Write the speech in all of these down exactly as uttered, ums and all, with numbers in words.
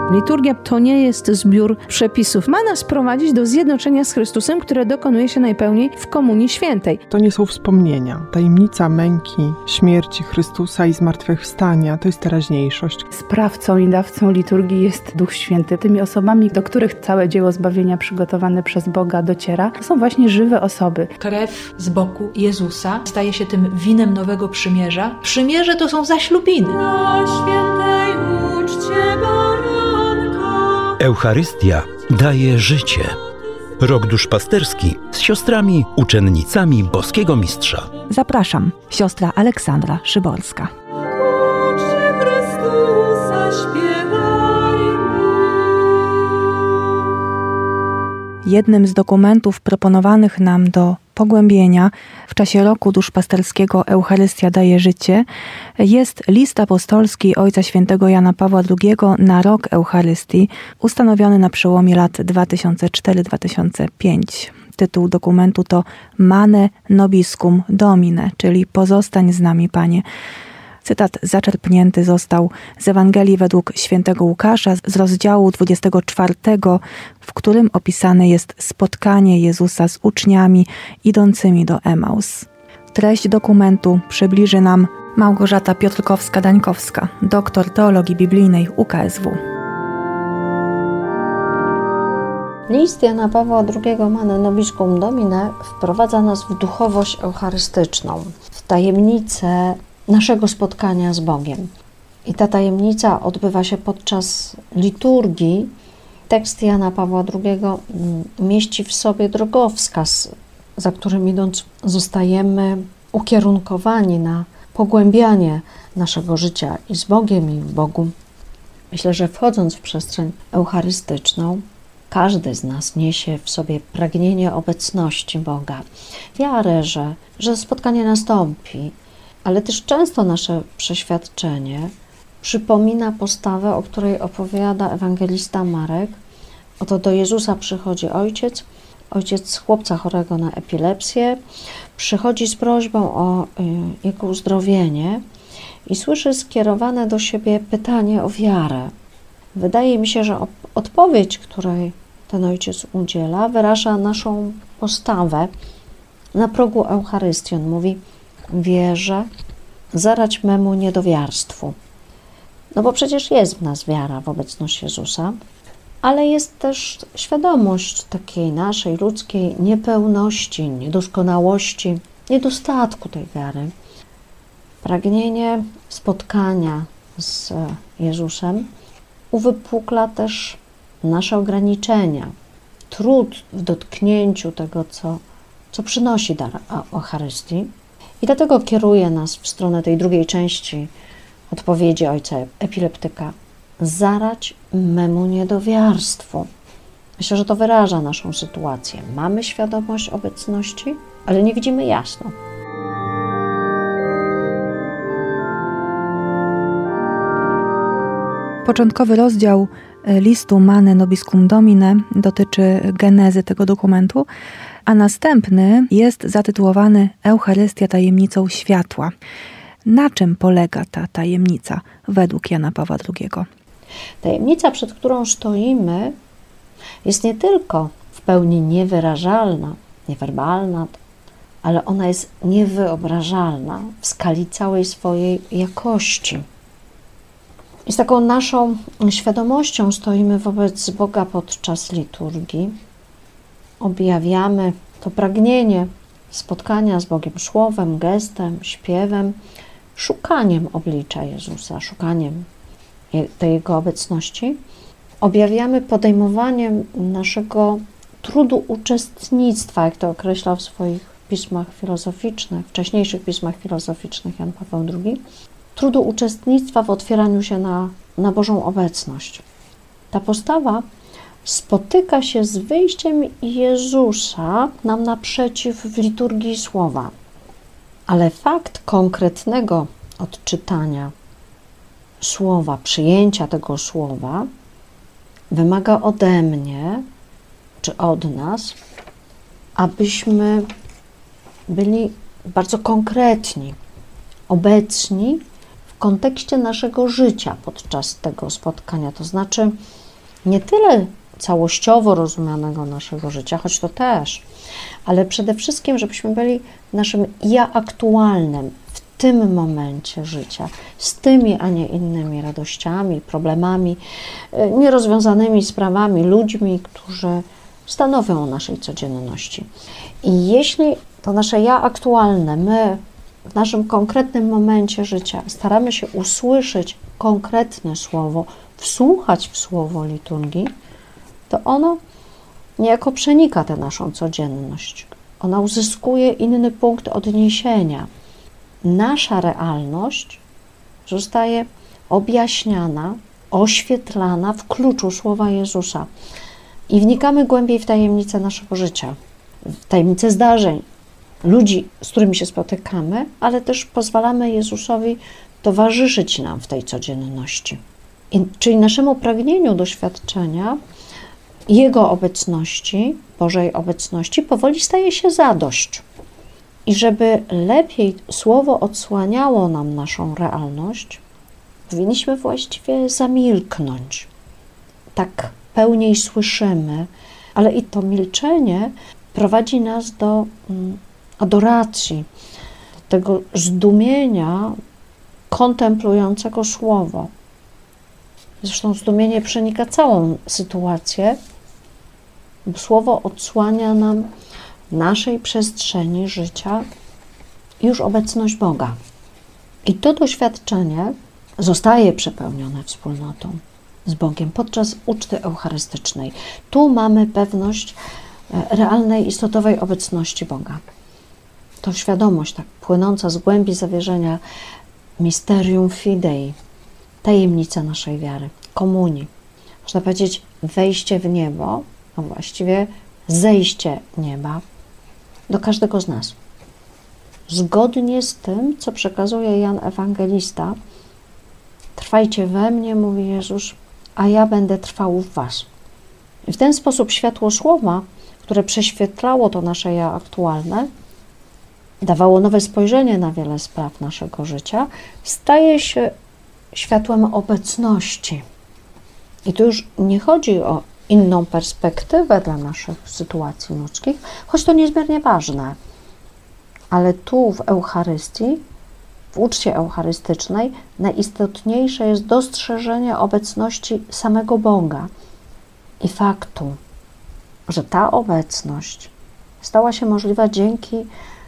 Liturgia to nie jest zbiór przepisów. Ma nas prowadzić do zjednoczenia z Chrystusem, które dokonuje się najpełniej w Komunii Świętej. To nie są wspomnienia. Tajemnica męki, śmierci Chrystusa i zmartwychwstania to jest teraźniejszość. Sprawcą i dawcą liturgii jest Duch Święty. Tymi osobami, do których całe dzieło zbawienia przygotowane przez Boga dociera, to są właśnie żywe osoby. Krew z boku Jezusa staje się tym winem nowego przymierza. Przymierze to są zaślubiny. Na świętej uczcie Eucharystia daje życie. Rok duszpasterski z siostrami, uczennicami Boskiego Mistrza. Zapraszam, siostra Aleksandra Szyborska. Uczcie Chrystusa, śpiewajmy. Jednym z dokumentów proponowanych nam do pogłębienia w czasie roku duszpasterskiego Eucharystia daje życie jest list apostolski Ojca Świętego Jana Pawła drugiego na rok Eucharystii, ustanowiony na przełomie lat dwa tysiące cztery do dwa tysiące piątego. Tytuł dokumentu to Mane Nobiscum Domine, czyli Pozostań z nami, Panie. Cytat zaczerpnięty został z Ewangelii według świętego Łukasza z rozdziału dwudziestego czwartego, w którym opisane jest spotkanie Jezusa z uczniami idącymi do Emaus. Treść dokumentu przybliży nam Małgorzata Piotrkowska-Dańkowska, doktor teologii biblijnej U K S W. List Jana Pawła drugiego Mane Nobiscum Domine wprowadza nas w duchowość eucharystyczną, w tajemnicę naszego spotkania z Bogiem. I ta tajemnica odbywa się podczas liturgii. Tekst Jana Pawła drugiego mieści w sobie drogowskaz, za którym idąc zostajemy ukierunkowani na pogłębianie naszego życia i z Bogiem, i w Bogu. Myślę, że wchodząc w przestrzeń eucharystyczną, każdy z nas niesie w sobie pragnienie obecności Boga, wiarę, że, że spotkanie nastąpi, ale też często nasze przeświadczenie przypomina postawę, o której opowiada ewangelista Marek. Oto do Jezusa przychodzi ojciec, ojciec chłopca chorego na epilepsję, przychodzi z prośbą o y, jego uzdrowienie i słyszy skierowane do siebie pytanie o wiarę. Wydaje mi się, że odpowiedź, której ten ojciec udziela, wyraża naszą postawę na progu Eucharystii. On mówi: wierzę, zarać memu niedowiarstwu. No bo przecież jest w nas wiara w obecność Jezusa, ale jest też świadomość takiej naszej ludzkiej niepełności, niedoskonałości, niedostatku tej wiary. Pragnienie spotkania z Jezusem uwypukla też nasze ograniczenia, trud w dotknięciu tego, co, co przynosi dar Eucharystii. I dlatego kieruje nas w stronę tej drugiej części odpowiedzi ojca epileptyka: zarać memu niedowiarstwu. Myślę, że to wyraża naszą sytuację. Mamy świadomość obecności, ale nie widzimy jasno. Początkowy rozdział listu Mane Nobiscum Domine dotyczy genezy tego dokumentu, a następny jest zatytułowany Eucharystia tajemnicą światła. Na czym polega ta tajemnica według Jana Pawła drugiego? Tajemnica, przed którą stoimy, jest nie tylko w pełni niewyrażalna, niewerbalna, ale ona jest niewyobrażalna w skali całej swojej jakości. I z taką naszą świadomością stoimy wobec Boga podczas liturgii. Objawiamy to pragnienie spotkania z Bogiem słowem, gestem, śpiewem, szukaniem oblicza Jezusa, szukaniem tej Jego obecności. Objawiamy podejmowaniem naszego trudu uczestnictwa, jak to określał w swoich pismach filozoficznych, wcześniejszych pismach filozoficznych Jan Paweł drugi, trudu uczestnictwa w otwieraniu się na, na Bożą obecność. Ta postawa spotyka się z wyjściem Jezusa nam naprzeciw w liturgii słowa. Ale fakt konkretnego odczytania słowa, przyjęcia tego słowa wymaga ode mnie, czy od nas, abyśmy byli bardzo konkretni, obecni w w kontekście naszego życia podczas tego spotkania. To znaczy nie tyle całościowo rozumianego naszego życia, choć to też, ale przede wszystkim, żebyśmy byli naszym ja aktualnym w tym momencie życia, z tymi, a nie innymi radościami, problemami, nierozwiązanymi sprawami, ludźmi, którzy stanowią o naszej codzienności. I jeśli to nasze ja aktualne, my w naszym konkretnym momencie życia staramy się usłyszeć konkretne słowo, wsłuchać w słowo liturgii, to ono niejako przenika tę naszą codzienność. Ona uzyskuje inny punkt odniesienia. Nasza realność zostaje objaśniana, oświetlana w kluczu słowa Jezusa. I wnikamy głębiej w tajemnicę naszego życia, w tajemnicę zdarzeń, ludzi, z którymi się spotykamy, ale też pozwalamy Jezusowi towarzyszyć nam w tej codzienności. I, czyli naszemu pragnieniu doświadczenia Jego obecności, Bożej obecności, powoli staje się zadość. I żeby lepiej Słowo odsłaniało nam naszą realność, powinniśmy właściwie zamilknąć. Tak pełniej słyszymy, ale i to milczenie prowadzi nas do adoracji, do tego zdumienia kontemplującego Słowo. Zresztą zdumienie przenika całą sytuację, bo Słowo odsłania nam w naszej przestrzeni życia już obecność Boga. I to doświadczenie zostaje przepełnione wspólnotą z Bogiem podczas uczty eucharystycznej. Tu mamy pewność realnej, istotowej obecności Boga. To świadomość tak płynąca z głębi zawierzenia mysterium fidei, tajemnica naszej wiary, komunii. Można powiedzieć wejście w niebo, a właściwie zejście nieba do każdego z nas. Zgodnie z tym, co przekazuje Jan Ewangelista, trwajcie we mnie, mówi Jezus, a ja będę trwał w was. I w ten sposób światło Słowa, które prześwietlało to nasze ja aktualne, dawało nowe spojrzenie na wiele spraw naszego życia, staje się światłem obecności. I tu już nie chodzi o inną perspektywę dla naszych sytuacji ludzkich, choć to niezmiernie ważne. Ale tu w Eucharystii, w uczcie eucharystycznej, najistotniejsze jest dostrzeżenie obecności samego Boga i faktu, że ta obecność stała się możliwa dzięki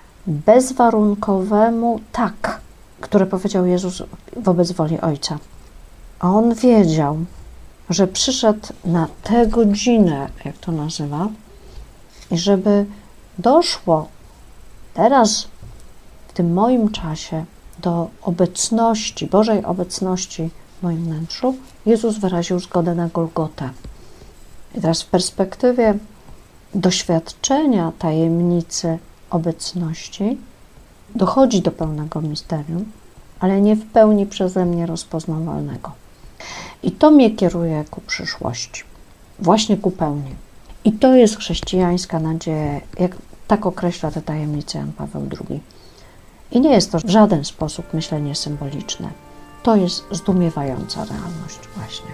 bezwarunkowemu tak, które powiedział Jezus wobec woli Ojca. A On wiedział, że przyszedł na tę godzinę, jak to nazywa, i żeby doszło teraz, w tym moim czasie, do obecności, Bożej obecności w moim wnętrzu, Jezus wyraził zgodę na Golgotę. I teraz w perspektywie doświadczenia tajemnicy obecności dochodzi do pełnego misterium, ale nie w pełni przeze mnie rozpoznawalnego. I to mnie kieruje ku przyszłości, właśnie ku pełni. I to jest chrześcijańska nadzieja, jak tak określa tę tajemnicę Jan Paweł drugi. I nie jest to w żaden sposób myślenie symboliczne. To jest zdumiewająca realność właśnie.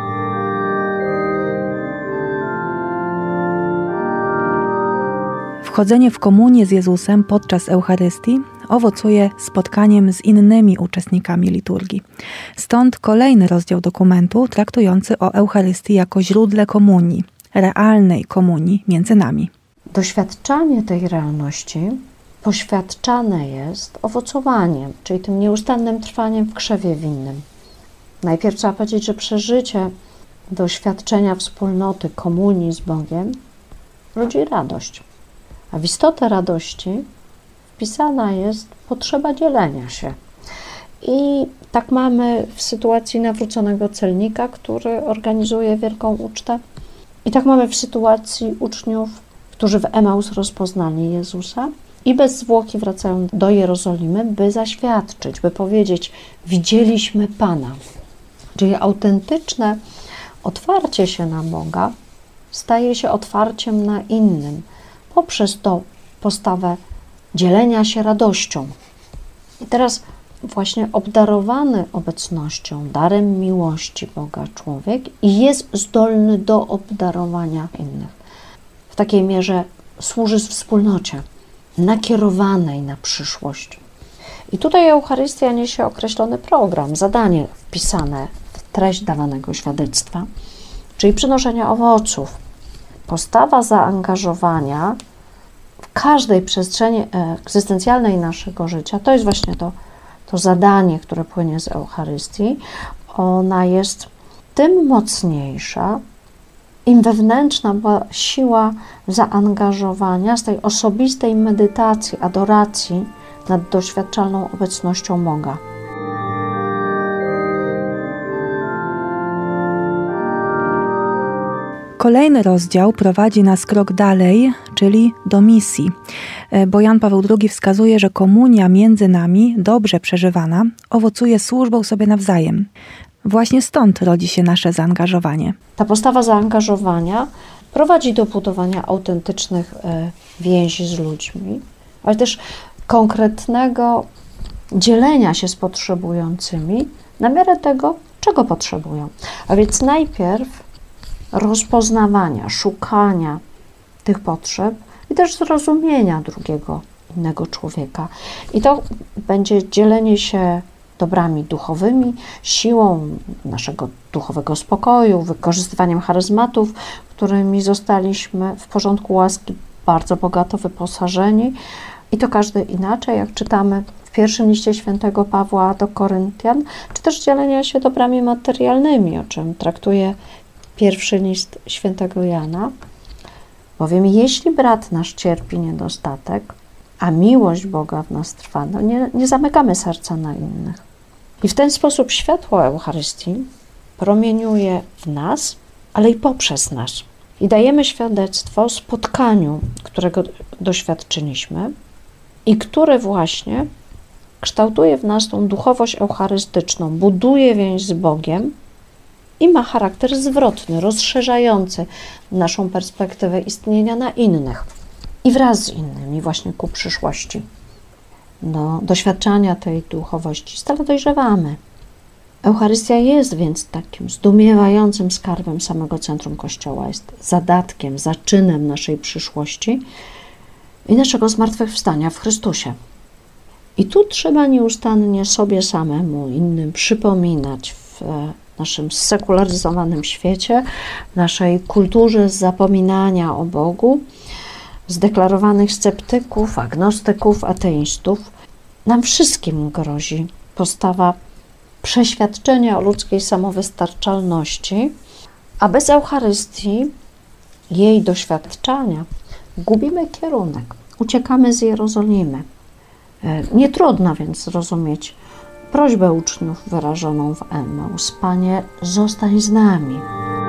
Wchodzenie w komunię z Jezusem podczas Eucharystii owocuje spotkaniem z innymi uczestnikami liturgii. Stąd kolejny rozdział dokumentu traktujący o Eucharystii jako źródle komunii, realnej komunii między nami. Doświadczanie tej realności poświadczane jest owocowaniem, czyli tym nieustannym trwaniem w krzewie winnym. Najpierw trzeba powiedzieć, że przeżycie doświadczenia wspólnoty, komunii z Bogiem rodzi radość. A w istotę radości wpisana jest potrzeba dzielenia się. I tak mamy w sytuacji nawróconego celnika, który organizuje wielką ucztę. I tak mamy w sytuacji uczniów, którzy w Emaus rozpoznali Jezusa i bez zwłoki wracają do Jerozolimy, by zaświadczyć, by powiedzieć: widzieliśmy Pana. Czyli autentyczne otwarcie się na Boga staje się otwarciem na innym, poprzez tą postawę dzielenia się radością. I teraz właśnie obdarowany obecnością, darem miłości Boga człowiek i jest zdolny do obdarowania innych. W takiej mierze służy wspólnocie, nakierowanej na przyszłość. I tutaj Eucharystia niesie określony program, zadanie wpisane w treść dawanego świadectwa, czyli przynoszenia owoców. Postawa zaangażowania w każdej przestrzeni egzystencjalnej naszego życia, to jest właśnie to, to zadanie, które płynie z Eucharystii. Ona jest tym mocniejsza, im wewnętrzna była siła zaangażowania z tej osobistej medytacji, adoracji nad doświadczalną obecnością Boga. Kolejny rozdział prowadzi nas krok dalej, czyli do misji, bo Jan Paweł drugi wskazuje, że komunia między nami, dobrze przeżywana, owocuje służbą sobie nawzajem. Właśnie stąd rodzi się nasze zaangażowanie. Ta postawa zaangażowania prowadzi do budowania autentycznych więzi z ludźmi, ale też konkretnego dzielenia się z potrzebującymi na miarę tego, czego potrzebują. A więc najpierw rozpoznawania, szukania tych potrzeb i też zrozumienia drugiego, innego człowieka. I to będzie dzielenie się dobrami duchowymi, siłą naszego duchowego spokoju, wykorzystywaniem charyzmatów, którymi zostaliśmy w porządku łaski bardzo bogato wyposażeni. I to każdy inaczej, jak czytamy w pierwszym liście świętego Pawła do Koryntian, czy też dzielenia się dobrami materialnymi, o czym traktuje pierwszy list świętego Jana. Bowiem jeśli brat nasz cierpi niedostatek, a miłość Boga w nas trwa, no nie, nie zamykamy serca na innych. I w ten sposób światło Eucharystii promieniuje w nas, ale i poprzez nas. I dajemy świadectwo spotkaniu, którego doświadczyliśmy i które właśnie kształtuje w nas tą duchowość eucharystyczną, buduje więź z Bogiem i ma charakter zwrotny, rozszerzający naszą perspektywę istnienia na innych i wraz z innymi właśnie ku przyszłości. Do doświadczania tej duchowości stale dojrzewamy. Eucharystia jest więc takim zdumiewającym skarbem samego centrum Kościoła, jest zadatkiem, zaczynem naszej przyszłości i naszego zmartwychwstania w Chrystusie. I tu trzeba nieustannie sobie samemu, innym przypominać w naszym sekularyzowanym świecie, w naszej kulturze zapominania o Bogu, zdeklarowanych sceptyków, agnostyków, ateistów. Nam wszystkim grozi postawa przeświadczenia o ludzkiej samowystarczalności, a bez Eucharystii, jej doświadczania, gubimy kierunek, uciekamy z Jerozolimy. Nie trudno więc zrozumieć prośbę uczniów wyrażoną w Emmaus: Panie, zostań z nami.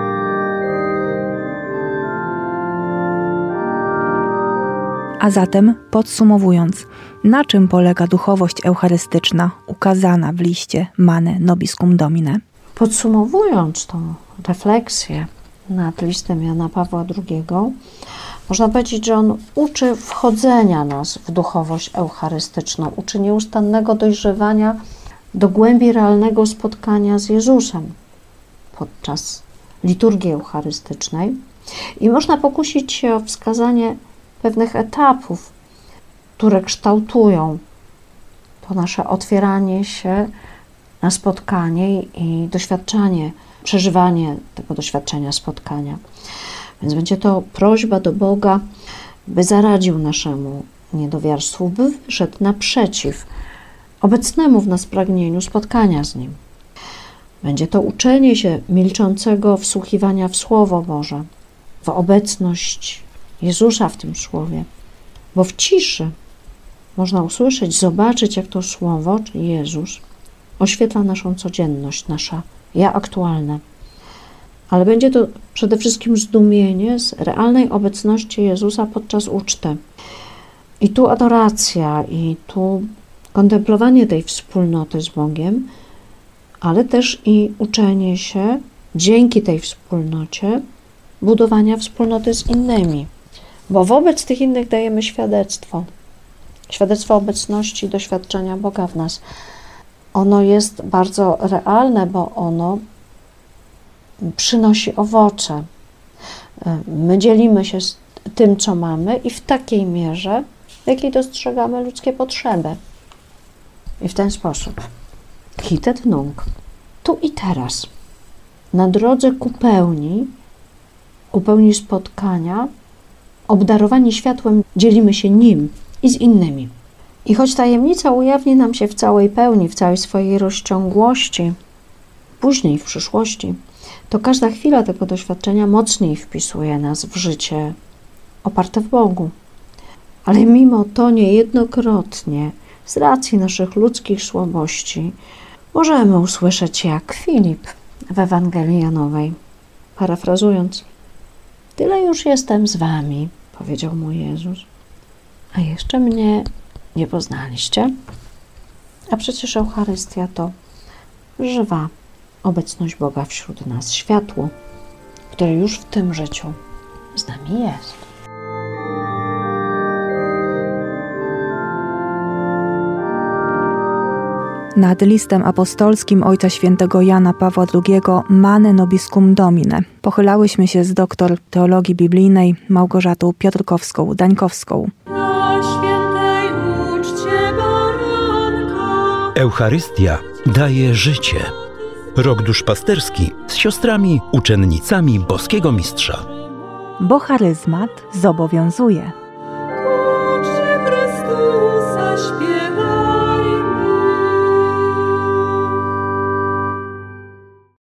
A zatem, podsumowując, na czym polega duchowość eucharystyczna ukazana w liście Mane Nobiscum Domine? Podsumowując tą refleksję nad listem Jana Pawła drugiego, można powiedzieć, że on uczy wchodzenia nas w duchowość eucharystyczną, uczy nieustannego dojrzewania do głębi realnego spotkania z Jezusem podczas liturgii eucharystycznej. I można pokusić się o wskazanie pewnych etapów, które kształtują to nasze otwieranie się na spotkanie i doświadczanie, przeżywanie tego doświadczenia spotkania. Więc będzie to prośba do Boga, by zaradził naszemu niedowiarstwu, by wyszedł naprzeciw obecnemu w nas pragnieniu spotkania z Nim. Będzie to uczenie się milczącego wsłuchiwania w Słowo Boże, w obecność Jezusa w tym Słowie, bo w ciszy można usłyszeć, zobaczyć, jak to Słowo, czyli Jezus, oświetla naszą codzienność, nasza ja aktualne. Ale będzie to przede wszystkim zdumienie z realnej obecności Jezusa podczas uczty. I tu adoracja, i tu kontemplowanie tej wspólnoty z Bogiem, ale też i uczenie się dzięki tej wspólnocie budowania wspólnoty z innymi. Bo wobec tych innych dajemy świadectwo. Świadectwo obecności i doświadczenia Boga w nas. ono jest bardzo realne, bo ono przynosi owoce. My dzielimy się z tym, co mamy i w takiej mierze, w jakiej dostrzegamy ludzkie potrzeby. I w ten sposób hitet nunc, tu i teraz, na drodze ku pełni, ku pełni spotkania, obdarowani światłem, dzielimy się nim i z innymi. I choć tajemnica ujawni nam się w całej pełni, w całej swojej rozciągłości, później w przyszłości, to każda chwila tego doświadczenia mocniej wpisuje nas w życie oparte w Bogu. Ale mimo to niejednokrotnie, z racji naszych ludzkich słabości, możemy usłyszeć jak Filip w Ewangelii Janowej. Parafrazując, tyle już jestem z wami, powiedział mu Jezus, a jeszcze mnie nie poznaliście. A przecież Eucharystia to żywa obecność Boga wśród nas, światło, które już w tym życiu z nami jest. Nad listem apostolskim Ojca Świętego Jana Pawła drugiego Mane Nobiscum Domine pochylałyśmy się z doktor teologii biblijnej Małgorzatą Piotrkowską-Dańkowską. Na świętej uczcie baranka. Eucharystia daje życie. Rok duszpasterski z siostrami, uczennicami boskiego mistrza. Bo charyzmat zobowiązuje.